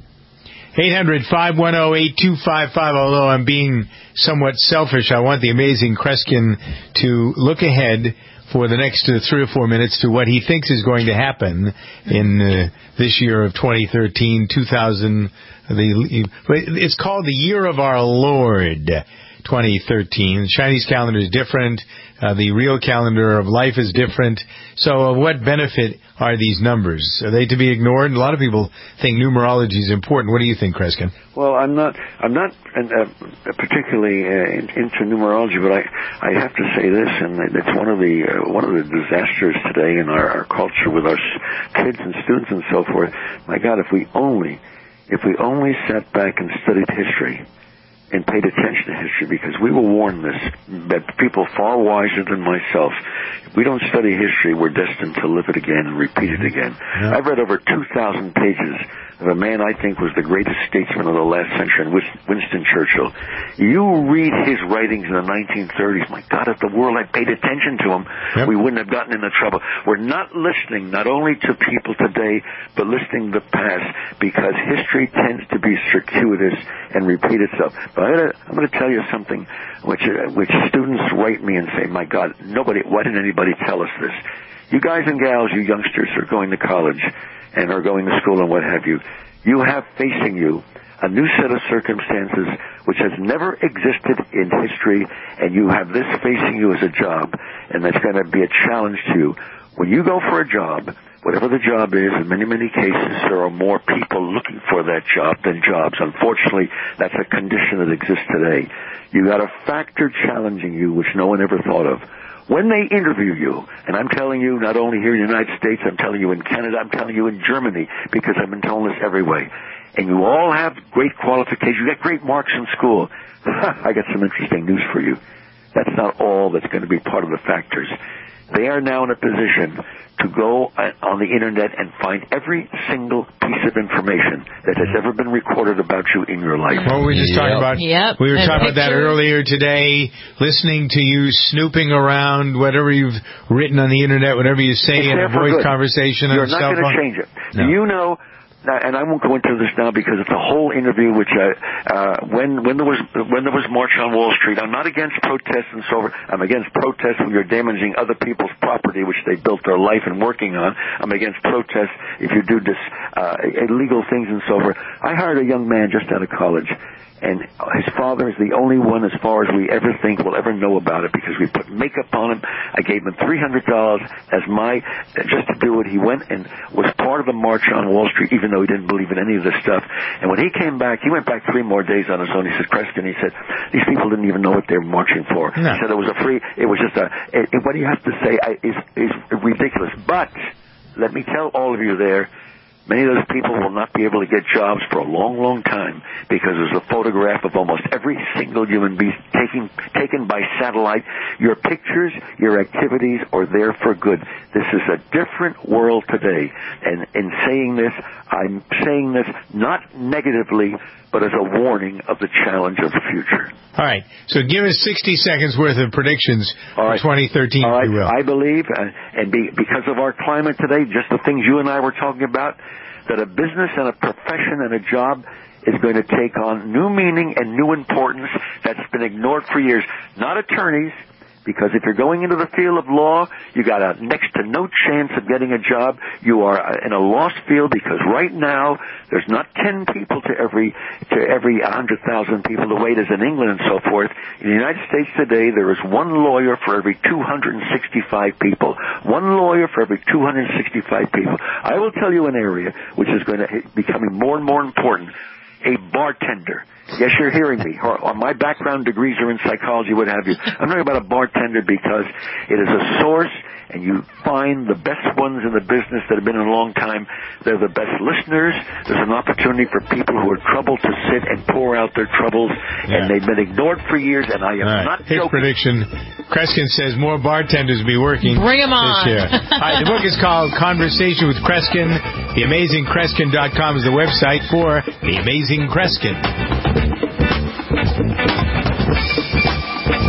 eight hundred, five one zero, eight two five five. Although I'm being somewhat selfish, I want the amazing Kreskin to look ahead for the next uh, three or four minutes to what he thinks is going to happen in uh, this year of twenty thirteen, two thousand. The, it's called the Year of Our Lord, twenty thirteen. The Chinese calendar is different. Uh, the real calendar of life is different. So uh, what benefit are these numbers? Are they to be ignored? A lot of people think numerology is important. What do you think, Kreskin? Well, I'm not I'm not uh, particularly uh, into numerology, but I, I have to say this, and it's one of the uh, one of the disasters today in our, our culture with our kids and students and so forth. My God, if we only if we only sat back and studied history and paid attention to history, because we were warned this, that people far wiser than myself, if we don't study history, we're destined to live it again and repeat it again. Yeah. I've read over two thousand pages of a man I think was the greatest statesman of the last century, Winston Churchill. You read his writings in the nineteen thirties, my God, if the world had paid attention to him, yep. we wouldn't have gotten into trouble. We're not listening, not only to people today, but listening to the past, because history tends to be circuitous and repeat itself. But I'm gonna, I'm gonna tell you something which, uh, which students write me and say, my God, nobody, why didn't anybody tell us this? You guys and gals, you youngsters are going to college and are going to school and what have you. You have facing you a new set of circumstances which has never existed in history, and you have this facing you as a job, and that's going to be a challenge to you. When you go for a job, whatever the job is, in many, many cases, there are more people looking for that job than jobs. Unfortunately, that's a condition that exists today. You got a factor challenging you which no one ever thought of. When they interview you, and I'm telling you not only here in the United States, I'm telling you in Canada, I'm telling you in Germany, because I've been told this every way, and you all have great qualifications, you get great marks in school, I got some interesting news for you. That's not all that's going to be part of the factors. They are now in a position to go on the Internet and find every single piece of information that has ever been recorded about you in your life. Well, we were just yep. talking about, yep. we were and talking pictures. about that earlier today, listening to you snooping around, whatever you've written on the Internet, whatever you say it's in a voice good. conversation You're on a cell phone. You're not going to change it. No. Do you know... And I won't go into this now because it's a whole interview. Which uh, uh, when when there was when there was March on Wall Street, I'm not against protests and so forth. I'm against protests when you're damaging other people's property, which they built their life and working on. I'm against protests if you do this uh, illegal things and so forth. I hired a young man just out of college, and his father is the only one, as far as we ever think, will ever know about it, because we put makeup on him. I gave him three hundred dollars as my, just to do it. He went and was part of the March on Wall Street, even though he didn't believe in any of this stuff. And when he came back, he went back three more days on his own. He said, Kreskin, he said, these people didn't even know what they were marching for. No. He said it was a free, it was just a, it, it, what you have to say is, is ridiculous. But, let me tell all of you there, many of those people will not be able to get jobs for a long, long time, because there's a photograph of almost every single human being taken, taken by satellite. Your pictures, your activities are there for good. This is a different world today. And in saying this, I'm saying this not negatively, but as a warning of the challenge of the future. All right. So give us sixty seconds worth of predictions All right. for twenty thirteen, All right. if you will. I believe, uh, and be, because of our climate today, just the things you and I were talking about, that a business and a profession and a job is going to take on new meaning and new importance that's been ignored for years. Not attorneys, because if you're going into the field of law, you got a next to no chance of getting a job. You are in a lost field, because right now there's not ten people to every to every one hundred thousand people the way it is in England and so forth. In the United States today, there is one lawyer for every two hundred sixty-five people. One lawyer for every two hundred sixty-five people. I will tell you an area which is going to be becoming more and more important. A bartender. Yes, you're hearing me. Or, or my background degrees are in psychology, what have you. I'm talking about a bartender because it is a source, and you find the best ones in the business that have been in a long time. They're the best listeners. There's an opportunity for people who are troubled to sit and pour out their troubles, yeah. and they've been ignored for years, and I am right. not His joking. prediction, Kreskin says more bartenders will be working Bring them on. this year. All right, the book is called Conversation with Kreskin. the amazing kreskin dot com is the website for The Amazing Kreskin.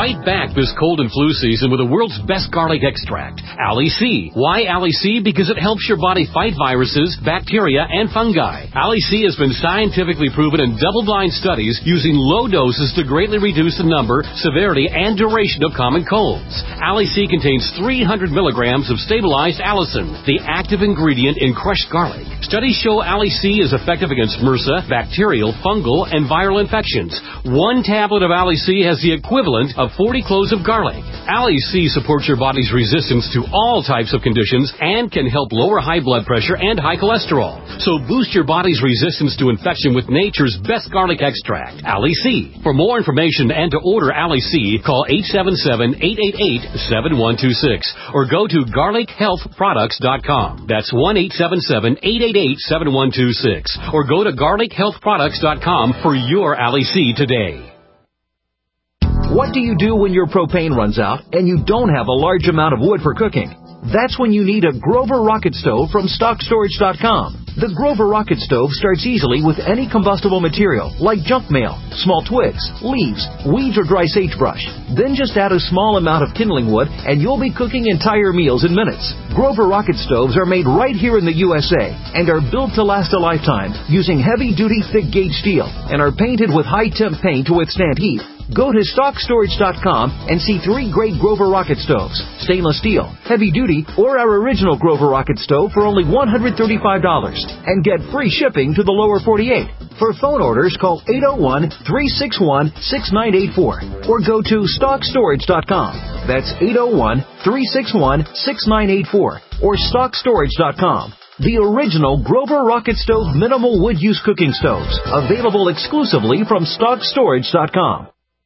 Fight back this cold and flu season with the world's best garlic extract, Ali C. Why Ali C? Because it helps your body fight viruses, bacteria, and fungi. Ali C has been scientifically proven in double-blind studies using low doses to greatly reduce the number, severity, and duration of common colds. Ali C contains three hundred milligrams of stabilized allicin, the active ingredient in crushed garlic. Studies show Ali C is effective against MRSA, bacterial, fungal, and viral infections. One tablet of Ali C has the equivalent of forty cloves of garlic. Ali C supports your body's resistance to all types of conditions and can help lower high blood pressure and high cholesterol. So boost your body's resistance to infection with nature's best garlic extract, Ali C. For more information and to order Ali C, call eight seven seven, eight eight eight, seven one two six or go to garlic health products dot com. That's one eight seven seven, eight eight eight, seven one two six or go to garlic health products dot com for your Ali C today. What do you do when your propane runs out and you don't have a large amount of wood for cooking? That's when you need a Grover Rocket Stove from stock storage dot com. The Grover Rocket Stove starts easily with any combustible material like junk mail, small twigs, leaves, weeds, or dry sagebrush. Then just add a small amount of kindling wood and you'll be cooking entire meals in minutes. Grover Rocket Stoves are made right here in the U S A and are built to last a lifetime using heavy-duty thick-gauge steel and are painted with high-temp paint to withstand heat. Go to stock storage dot com and see three great Grover Rocket Stoves, stainless steel, heavy duty, or our original Grover Rocket Stove for only one hundred thirty-five dollars and get free shipping to the lower forty-eight. For phone orders, call eight oh one, three six one, six nine eight four or go to stock storage dot com. That's eight oh one, three six one, six nine eight four or stock storage dot com. The original Grover Rocket Stove minimal wood use cooking stoves, available exclusively from stock storage dot com.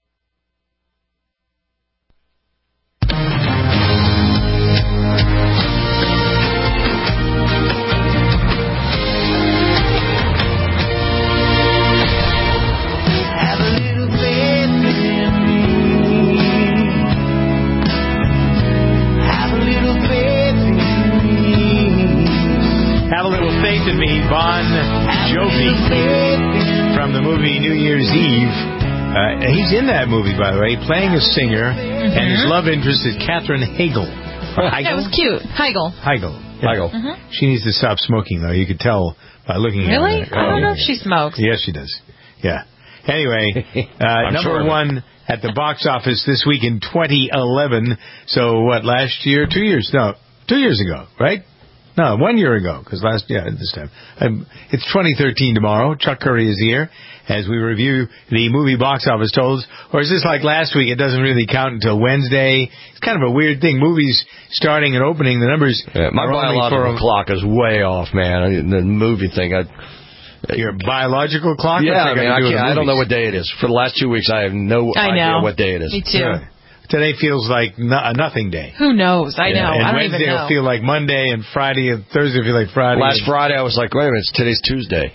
Bon Jovi from the movie New Year's Eve. Uh, he's in that movie, by the way, playing a singer, mm-hmm. and his love interest is Katherine Heigl. Heigl? That was cute. Heigl. Heigl. Yeah. Heigl. Mm-hmm. She needs to stop smoking, though. You could tell by looking really? at her. Really? I don't oh, know if she smokes. Yes, she does. Yeah. Anyway, uh, number sure one at the box office this week in twenty eleven. So, what, last year? Two years? No, two years ago, right? No, one year ago, because last, yeah, this time. Um, it's twenty thirteen tomorrow. Chuck Curry is here as we review the movie box office totals. Or is this like last week? It doesn't really count until Wednesday. It's kind of a weird thing. Movies starting and opening, the numbers. Yeah, my biological clock is way off, man. I mean, the movie thing, I. Your biological clock? Yeah, I mean, I, can't, I don't know what day it is. For the last two weeks, I have no I idea know. what day it is. Me too. Yeah. Today feels like no, a nothing day. Who knows? I know. Yeah. And I don't Wednesday even know. will feel like Monday, and Friday and Thursday will feel like Friday. Last Friday, I was like, wait a minute, today's Tuesday.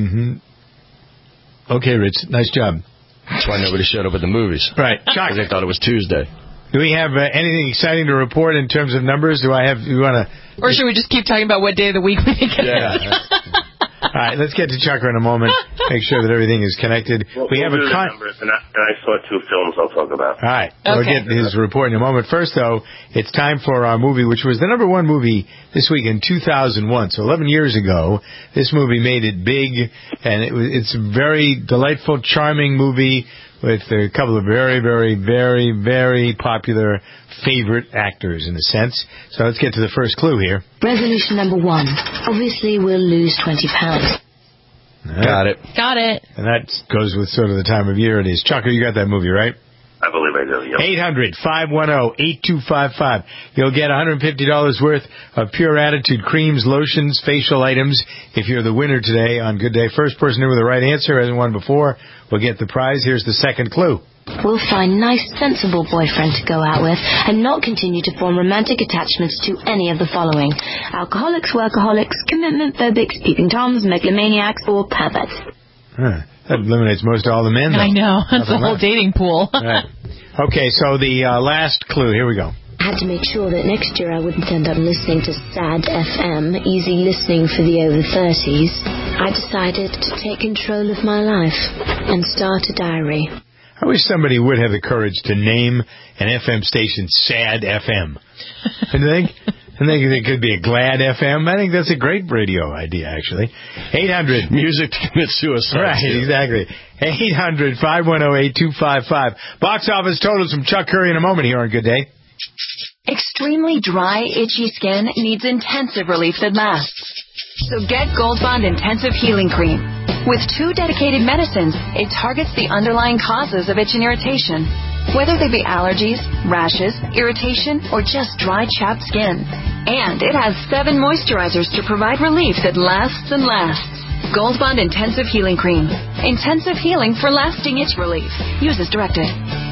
Mm-hmm. Okay, Rich, nice job. That's why nobody showed up at the movies. Right. Chuck. Because they thought it was Tuesday. Do we have uh, anything exciting to report in terms of numbers? Do I have? Do you want to? Or should we just keep talking about what day of the week we think? Yeah. All right, let's get to Chucker in a moment. Make sure that everything is connected. Well, we we'll have a do the con- numbers, and I, and I saw two films I'll talk about. All right, okay. We'll get his report in a moment. First, though, it's time for our movie, which was the number one movie this week in two thousand one. So eleven years ago, this movie made it big, and it was, it's a very delightful, charming movie with a couple of very, very, very, very popular favorite actors, in a sense. So let's get to the first clue here. Resolution number one. Obviously, we'll lose twenty pounds. Right. Got it. Got it. And that goes with sort of the time of year it is. Chucker, you got that movie, right? I believe I do, yeah. eight hundred, five one zero, eight two five five. You'll get one hundred fifty dollars worth of Pure Attitude creams, lotions, facial items if you're the winner today on Good Day. First person in with the right answer, hasn't won before, will get the prize. Here's the second clue. We'll find nice, sensible boyfriend to go out with and not continue to form romantic attachments to any of the following: alcoholics, workaholics, commitment phobics, peeping toms, megalomaniacs, or perverts. Huh. That eliminates most of all the men, though. I know. That's the whole left. dating pool. Right. Okay, so the uh, last clue. Here we go. I had to make sure that next year I wouldn't end up listening to sad F M, easy listening for the over thirties. I decided to take control of my life and start a diary. I wish somebody would have the courage to name an F M station Sad F M. I think, I think it could be a Glad F M. I think that's a great radio idea, actually. eight hundred Music to commit suicide. Right, too. Exactly. eight hundred, five one zero, eight two five five. Box office totals from Chuck Curry in a moment here on Good Day. Extremely dry, itchy skin needs intensive relief that lasts. So get Gold Bond Intensive Healing Cream. With two dedicated medicines, it targets the underlying causes of itch and irritation, whether they be allergies, rashes, irritation, or just dry, chapped skin. And it has seven moisturizers to provide relief that lasts and lasts. Gold Bond Intensive Healing Cream. Intensive healing for lasting itch relief. Use as directed.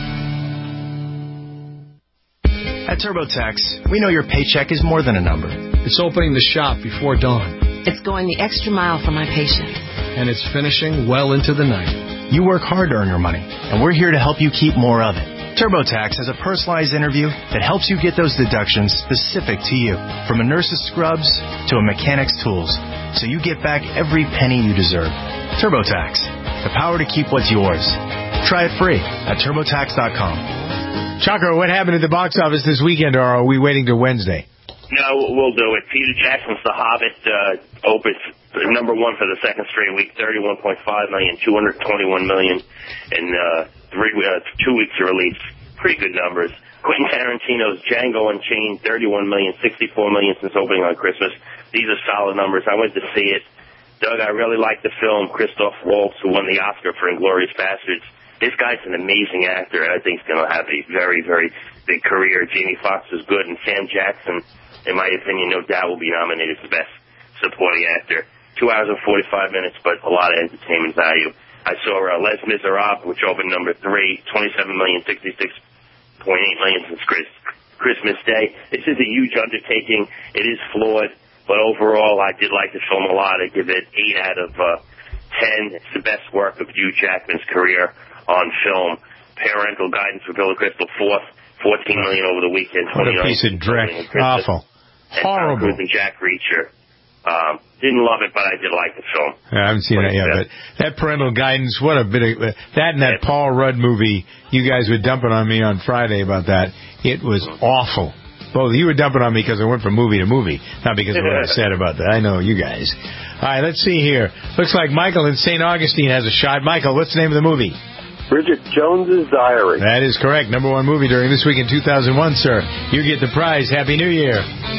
At TurboTax, we know your paycheck is more than a number. It's opening the shop before dawn. It's going the extra mile for my patients. And it's finishing well into the night. You work hard to earn your money, and we're here to help you keep more of it. TurboTax has a personalized interview that helps you get those deductions specific to you, from a nurse's scrubs to a mechanic's tools, so you get back every penny you deserve. TurboTax, the power to keep what's yours. Try it free at TurboTax dot com. Chucker, what happened at the box office this weekend, or are we waiting till Wednesday? No, we'll do it. Peter Jackson's The Hobbit uh, opens number one for the second straight week, thirty-one point five million, two hundred twenty-one million in uh, three, uh, two weeks of release. Pretty good numbers. Quentin Tarantino's Django Unchained, thirty-one million, sixty-four million since opening on Christmas. These are solid numbers. I went to see it. Doug, I really like the film. Christoph Waltz, who won the Oscar for Inglourious Basterds. This guy's an amazing actor. I think he's going to have a very, very big career. Jamie Foxx is good, and Sam Jackson, in my opinion, no doubt will be nominated for Best Supporting Actor. Two hours and forty-five minutes, but a lot of entertainment value. I saw uh, Les Miserables, which opened number three, twenty-seven million, sixty-six point eight million since Chris, Christmas Day. This is a huge undertaking. It is flawed, but overall, I did like the film a lot. I give it eight out of uh, ten. It's the best work of Hugh Jackman's career on film. Parental Guidance for Billy Crystal, fourth, fourteen million over the weekend. What a piece of dreck. Awful. Horrible. Tom Cruise and Jack Reacher. Um, didn't love it, but I did like the film. Yeah, I haven't seen that yet, but that Parental Guidance, what a bit of, that and that Paul Rudd movie, you guys were dumping on me on Friday about that. It was awful. Both you were dumping on me because I went from movie to movie, not because of what I said about that. I know you guys. All right, let's see here. Looks like Michael in Saint Augustine has a shot. Michael, what's the name of the movie? Bridget Jones's Diary. That is correct. Number one movie during this week in two thousand one, sir. You get the prize. Happy New Year.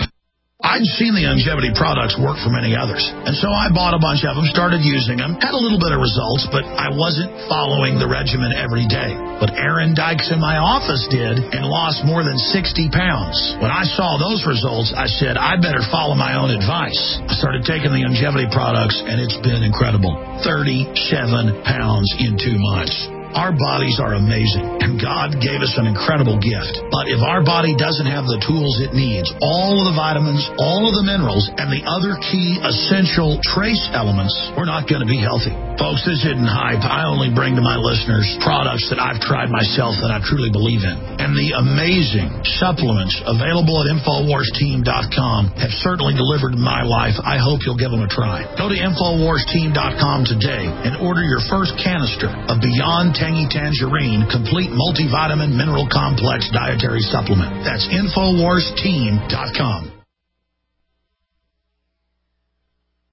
I'd seen the longevity products work for many others, and so I bought a bunch of them, started using them, had a little bit of results, but I wasn't following the regimen every day. But Aaron Dykes in my office did and lost more than sixty pounds. When I saw those results, I said, I better follow my own advice. I started taking the longevity products, and it's been incredible. thirty-seven pounds in two months. Our bodies are amazing, and God gave us an incredible gift. But if our body doesn't have the tools it needs, all of the vitamins, all of the minerals, and the other key essential trace elements, we're not going to be healthy. Folks, this isn't hype. I only bring to my listeners products that I've tried myself that I truly believe in. And the amazing supplements available at Infowars Team dot com have certainly delivered in my life. I hope you'll give them a try. Go to Infowars Team dot com today and order your first canister of Beyond Tangy Tangerine Complete Multivitamin Mineral Complex Dietary Supplement. That's Infowars Team dot com.